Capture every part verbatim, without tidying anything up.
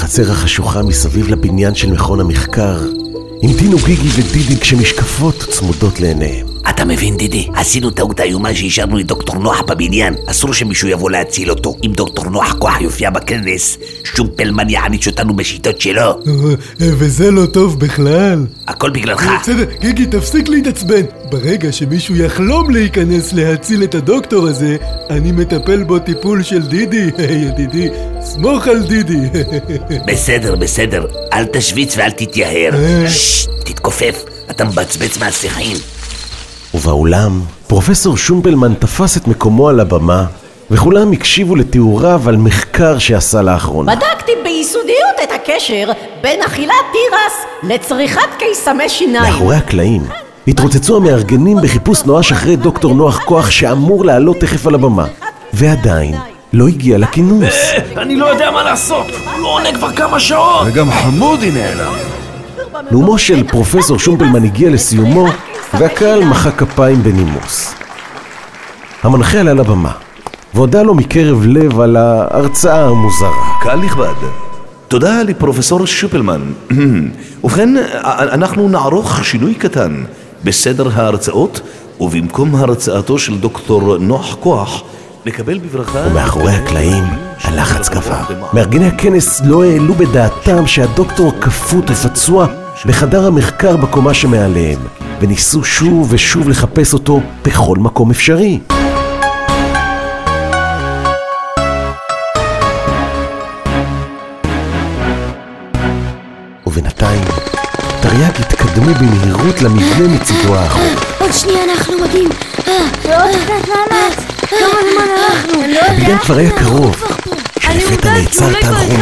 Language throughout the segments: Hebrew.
בחצר החשוכה מסביב לבניין של מכון המחקר, המתינו גיגי ודידי כשמשקפות צמודות לעיניהם. אתה מבין דידי? עשינו טעות איומה שהשארנו את דוקטור נוח בבניין. אסור שמישהו יבוא להציל אותו. אם דוקטור נוח כוח יופיע בכנס, שומפלמן יעניש אותנו בשיטות שלו. וזה לא טוב בכלל. הכל בגללך. בסדר, גיגי, תפסיק להתעצבן. ברגע שמישהו יחלום להיכנס להציל את הדוקטור הזה, אני מטפל בו טיפול של דידי. ידידי, סמוך על דידי. בסדר, בסדר. אל תשוויץ ואל תתייהר. ששש, תתכופף. אתה מבצבץ מהשיחים. ובאולם, פרופסור שומפלמן תפס את מקומו על הבמה, וכולם הקשיבו לתיאוריו על מחקר שעשה לאחרונה. בדקתי ביסודיות את הקשר בין אכילת תירס לצריכת קיסמי שיניים. מאחורי הקלעים התרוצצו המארגנים בחיפוש נואש אחרי דוקטור נוח כוח שאמור לעלות תכף על הבמה, ועדיין לא הגיע לכינוס. אני לא יודע מה לעשות, הוא לא עונה כבר כמה שעות. וגם חמודי נעלם. נאומו של פרופסור שומפלמן הגיע לסיומו, והקהל מחא כפיים בנימוס. המנחה עלה לבמה, והודע לו מקרב לב על ההרצאה המוזרה. קהל נכבד, תודה לפרופסור שומפלמן. ובכן, אנחנו נערוך שינוי קטן בסדר ההרצאות, ובמקום הרצאתו של דוקטור נוח כוח, לקבל בברכה... ומאחורי הקלעים הלחץ גבר. מארגני הכנס לא העלו בדעתם שהדוקטור כפות ופצוע בחדר המחקר בקומה שמעליהם, וניסו שוב ושוב לחפש אותו בכל מקום אפשרי. ובינתיים תרי"ג התקדמו במהירות למבנה מצידו האחור. עוד שנייה אנחנו מגיעים. ועוד קצת מאמץ. כמה זמן הלכנו? הבניין כבר היה קרוב, כשלפתע נעצר תנחום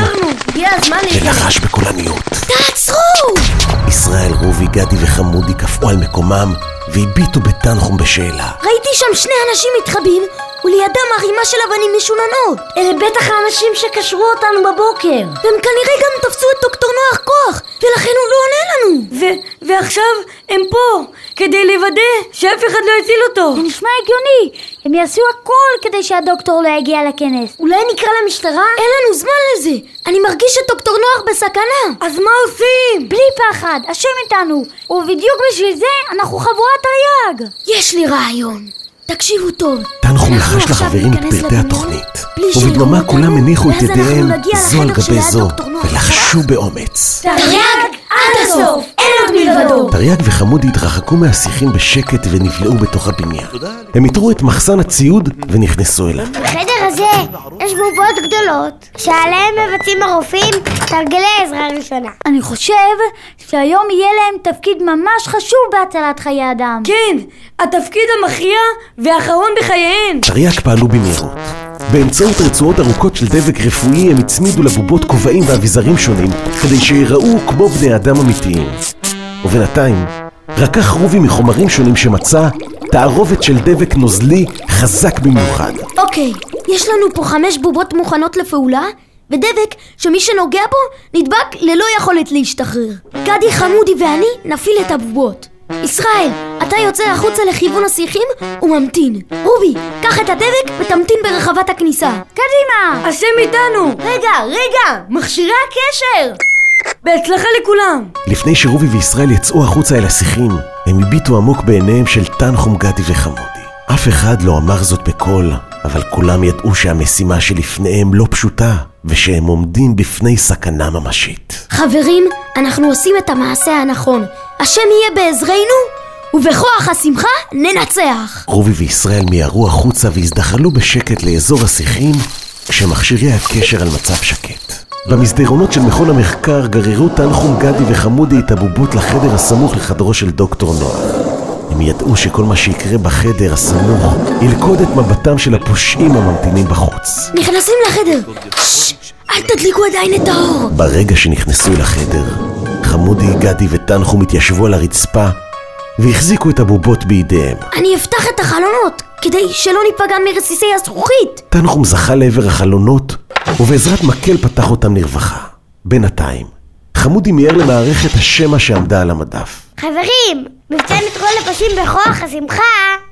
ולחש בקולניות. תעצרו! ישראל, רובי, גדי וחמודי קפאו על מקומם והביטו בתנחום בשאלה. ראיתי שם שני אנשים מתחבאים ולידם ערימה של אבנים משוננות. אלה בטח האנשים שקשרו אותנו בבוקר, והם כנראה גם תפסו את דוקטור נוח כוח, ולכן הוא לא עונה לנו. ו- ועכשיו הם פה כדי לוודא שאף אחד לא יציל אותו. זה נשמע הגיוני. הם יעשו הכל כדי שהדוקטור לא יגיע לכנס. אולי נקרא למשטרה? אין לנו זמן לזה. אני מרגיש שדוקטור נוח בסכנה. אז מה עושים? בלי פחד, השם איתנו. ובדיוק בשביל זה אנחנו חבורת תרי"ג. יש לי רעיון. תקשיבו טוב. תנחום לחש לחברים את פרטי התוכנית, ובדממה כולם הניחו את ידיהם זו על גבי זו ולחשו באומץ. תרי"ג עד הסוף, אין עוד מלבדו. תרי"ג וחמודי התרחקו מהשיחים בשקט ונבלעו בתוך הבניין. הם יתרו את מחסן הציוד ונכנסו אליו. בחדר הזה יש בובות גדולות שעליהם מבצעים הרופאים תרגילי עזרה ראשונה. אני חושב שהיום יהיה להם תפקיד ממש חשוב בהצלת חיי אדם. כן, התפקיד המכריע והאחרון בחייהן. תרי"ג פעלו במהירות. באמצעות רצועות ארוכות של דבק רפואי הם הצמידו לבובות כובעים ואביזרים שונים כדי שיראו כמו בני אדם אמיתיים. ובינתיים רקח רובי מחומרים שונים שמצא תערובת של דבק נוזלי חזק במיוחד. אוקיי, יש לנו פה חמש בובות מוכנות לפעולה ודבק שמי שנוגע בו נדבק ללא יכולת להשתחרר. גדי, חמודי ואני נפיל את הבובות. ישראל, אתה יוצא החוצה לכיוון השיחים וממתין. רובי, קח את הדבק ותמתין ברחבת הכניסה. קדימה! השם איתנו! רגע, רגע! מכשירי הקשר! בהצלחה לכולם! לפני שרובי וישראל יצאו החוצה אל השיחים, הם הביטו עמוק בעיניהם של תנחום, גדי וחמודי. אף אחד לא אמר זאת בקול, אבל כולם ידעו שהמשימה שלפניהם לא פשוטה, ושהם עומדים בפני סכנה ממשית. חברים, אנחנו עושים את המעשה הנכון. השם יהיה בעזרנו, ובכוח השמחה ננצח. רובי וישראל מיהרו החוצה והזדחלו בשקט לאזור השיחים, כשמכשירי הקשר על מצב שקט. במסדרונות של מכון המחקר גררו תנחום, גדי וחמודי את הבובות לחדר הסמוך לחדרו של דוקטור נוח. הם ידעו שכל מה שיקרה בחדר הסמוך ילכוד את מבטם של הפושעים הממתינים בחוץ. נכנסים לחדר. ששש, אל תדליקו עדיין את האור. ברגע שנכנסו לחדר, חמודי, גדי ותנחום התיישבו על הרצפה והחזיקו את הבובות בידיהם. אני אפתח את החלונות כדי שלא ניפגע מרסיסי הזכוכית. תנחום זכה לעבר החלונות ובעזרת מקל פתח אותם לרווחה. בינתיים חמודי מיהר למערכת השמע שעמדה על המדף. חברים, מבצע נתרול לפשים בכוח השמחה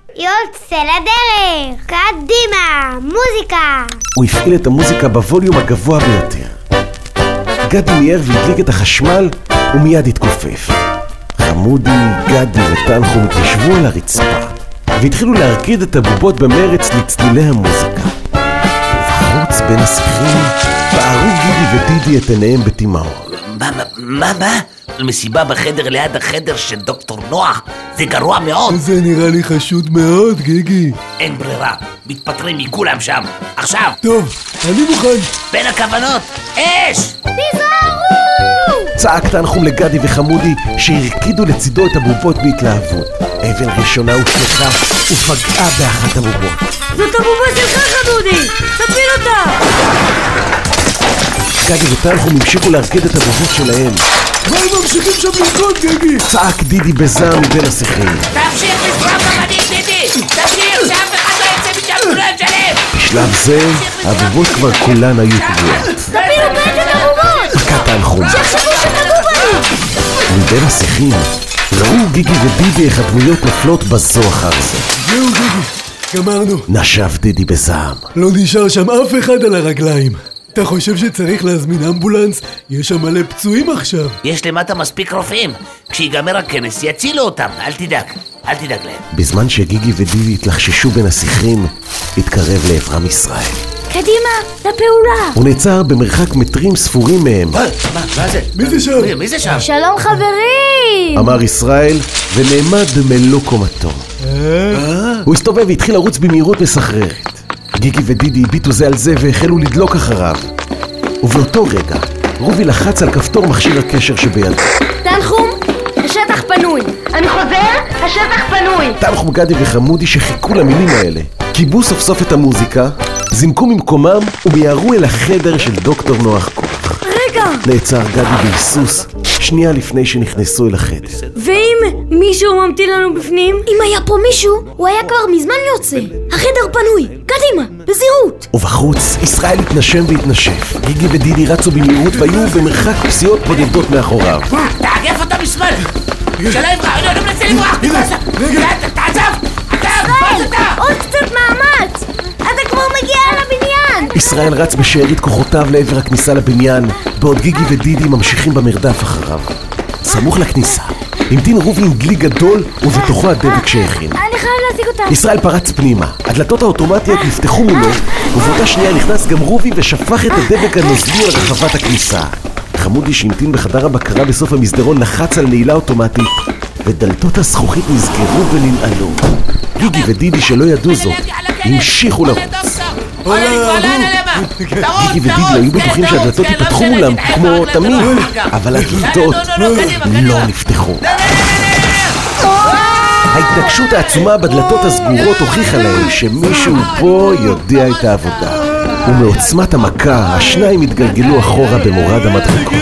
יוצא לדרך. קדימה, מוזיקה. הוא הפעיל את המוזיקה בווליום הגבוה ביותר. גדי מיהר והדליק את החשמל ומיד התכופף. חמודי, גדי ותנחום התיישבו על הרצפה והתחילו להרקיד את הבובות במרץ לצלילי המוזיקה. ובחוץ בין השיחים בערו גידי ודידי את עיניהם בתימהון. מה, מה, מה, מה? מסיבה בחדר ליד החדר של דוקטור נוח? זה גרוע מאוד. זה נראה לי חשוד מאוד, גיגי. אין ברירה, מתפטרים מכולם שם, עכשיו. טוב, אני מוכן. בין הכוונות, אש! תיזהרו! צעק תנחום לגדי וחמודי שהרקידו לצידו את הבובות בהתלהבות. אבן ראשונה הושלכה ופגעה באחת הבובות. זאת הבובה שלך, חמודי! תפיל אותה! גדי ותנחום המשיכו להרקיד את הבובות שלהם. מה הם ממשיכים שם לרקוד, גיגי? צעק דידי בזעם מבין השיחים. תמשיך לזרוק אמנים, דידי! תמשיך, שאף אחד לא יצא משם כולם שלם! בשלב זה, הבובות כבר כולן היו פגועות. תפילו בעצם את הבובות! פקע תנחום. שיחשבו שפגעו בנו! מבין השיחים, ראו גיגי ודידי איך הדמויות נופלות בזו אחר זה. זהו, גיגי, גמרנו. נשב דידי בזעם. לא נשאר שם אף אחד על הרגליים. אתה חושב שצריך להזמין אמבולנס? יש שם מלא פצועים עכשיו. יש למטה מספיק רופאים. כשיגמר הכנס יצילו אותם, אל תדאג, אל תדאג להם. בזמן שגיגי ודידי התלחששו בין השיחים, התקרב לעברם ישראל. קדימה, לפעולה! הוא נעצר במרחק מטרים ספורים מהם. מה, מה זה? מי זה שם? מי- מי זה שם? שלום חברים! אמר ישראל ונעמד במלוא קומתו. הוא הסתובב והתחיל לרוץ במהירות מסחררת. גיגי ודידי הביטו זה על זה והחלו לדלוק אחריו. ובאותו רגע רובי לחץ על כפתור מכשיר הקשר שבידו. תנחום, השטח פנוי. אני חוזר, השטח פנוי. תנחום, גדי וחמודי שחיכו למילים האלה קיבלו סוף סוף את המוזיקה, זינקו ממקומם ומיהרו אל החדר של דוקטור נוח כוח. רגע! נעצר גדי בהיסוס שנייה לפני שנכנסו אל החדר. ואם מישהו ממתין לנו בפנים? אם היה פה מישהו, הוא היה כבר מזמן יוצא. החדר פנוי, קדימה, בזהירות. ובחוץ ישראל התנשם והתנשף. גיגי ודידי רצו במהירות והיו במרחק פסיעות בודדות מאחוריו. תעגף אותה משמאל! שלא יברח, אני לא מנסה לברח! תעזב! תעזב! עוד קצת מאמץ! אתה כבר מגיע לבניין! ישראל רץ בשארית כוחותיו לעבר הכניסה לבניין, בעוד גיגי ודידי ממשיכים במרדף אחריו. סמוך לכניסה המתין רובי עם דלי גדול ובתוכו הדבק שהכין. אני חייב להשיג אותה! ישראל פרץ פנימה, הדלתות האוטומטיות נפתחו מולו, ובאותה שנייה נכנס גם רובי ושפך את הדבק הנוזלי על רחבת הכניסה. חמודי שהמתין בחדר הבקרה בסוף המסדרון לחץ על נעילה אוטומטית, ודלתות הזכוכית נסגרו וננעלו. גיגי ודידי שלא ידעו זאת, המשיכו לרוץ. גיגי ודידי היו בטוחים שהדלתות ייפתחו מולם כמו תמיד, אבל הדלתות לא נפתחו. ההתנגשות העצומה בדלתות הסגורות הוכיחה להם שמישהו פה יודע את העבודה. ומעוצמת המכה השניים התגלגלו אחורה במורד המדחקות.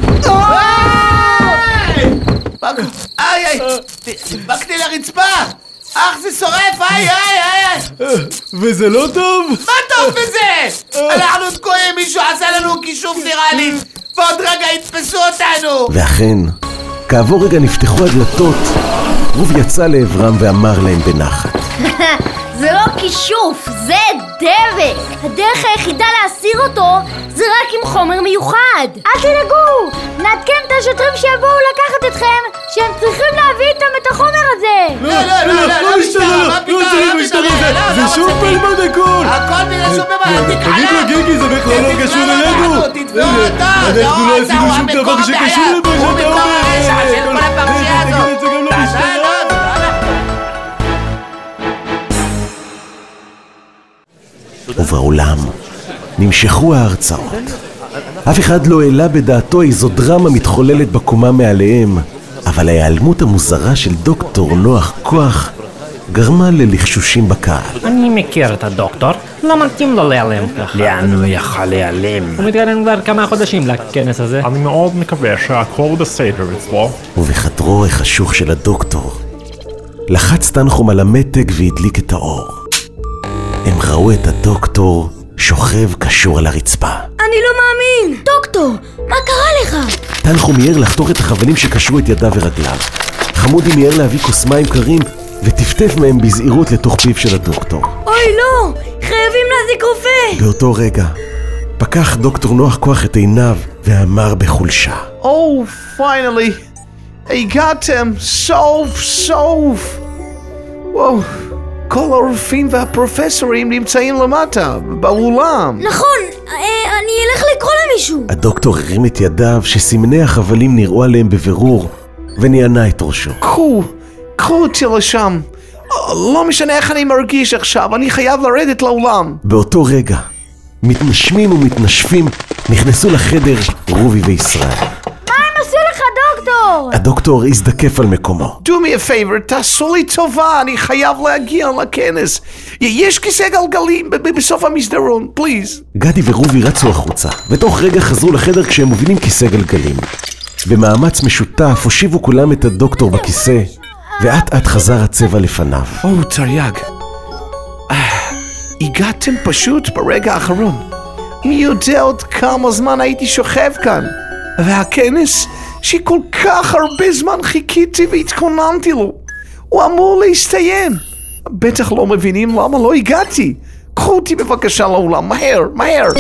איי איי! נדבקתי לרצפה! אך זה שורף! איי איי איי! וזה לא טוב? מה טוב בזה? אנחנו תקועים, מישהו עשה לנו כישוף ויראלי ועוד רגע יתפסו אותנו! ואכן, כעבור רגע נפתחו הדלתות, רובי יצא לעברם ואמר להם בנחת. זה לא כישוף, זה דבק! הדרך היחידה להסיר אותו זה רק עם חומר מיוחד! אל תדאגו! נעדכן את השוטרים שיבואו לקחת אתכם שהם צריכים להביא איתם את החומר הזה! לא, לא, לא, לא, לא משטרה, מה פתאום, לא משטרה, זה שופלמן הכל! הכל בגלל שופלמן, תיק תגיד לו גיגי, זה בכלל לא קשור אלינו! תתבעו אותו! אנחנו לא עשינו שום דבר שקשור למה שאתה אומר! תגיד את זה גם למשטרה! ובעולם נמשכו ההרצאות. אף אחד לא העלה בדעתו איזו דרמה מתחוללת בקומה מעליהם, אבל ההיעלמות המוזרה של דוקטור נוח כוח גרמה ללחשושים בקהל. אני מכיר את הדוקטור, לא מתאים לו להיעלם ככה. לאן הוא יכול להיעלם? הוא מתגלם כבר כמה חודשים לכנס הזה. אני מאוד מקווה שהכל בסדר אצלו. ובחדרו החשוך של הדוקטור לחץ תנחום על המתג והדליק את האור. הם ראו את הדוקטור שוכב קשור על הרצפה. אני לא מאמין! דוקטור, מה קרה לך? תנחום מיהר לחתוך את החבלים שקשרו את ידיו ורגליו. חמודי מיהר להביא כוס מים קרים וטפטף מהם בזהירות לתוך פיו של הדוקטור. אוי לא! חייבים להזיק רופא! באותו רגע פקח דוקטור נוח כוח את עיניו ואמר בחולשה. Oh, finally. הגעתם, סוף סוף. וואו, כל הרופאים והפרופסורים נמצאים למטה, באולם. נכון, אה, אני אלך לקרוא למישהו. הדוקטור הרים את ידיו שסמני החבלים נראו עליהם בבירור, ונענה את ראשו. קחו, קחו אותי לשם. לא משנה איך אני מרגיש עכשיו, אני חייב לרדת לאולם. באותו רגע, מתנשמים ומתנשפים נכנסו לחדר רובי וישראל. מה הם עשו לך, דוקטור? הדוקטור הזדקף על מקומו. Do me a favor, תעשו לי טובה, אני חייב להגיע לכנס. יש כיסא גלגלים בסוף המסדרון, פליז. גדי ורובי רצו החוצה, ותוך רגע חזרו לחדר כשהם מובילים כיסא גלגלים. במאמץ משותף הושיבו כולם את הדוקטור בכיסא, ואט אט חזר הצבע לפניו. או, תרי"ג. הגעתם פשוט ברגע האחרון. מי יודע עוד כמה זמן הייתי שוכב כאן. והכנס שכל כך הרבה זמן חיכיתי והתכוננתי לו, הוא אמור להסתיים. בטח לא מבינים למה לא הגעתי. קחו אותי בבקשה לאולם, מהר, מהר.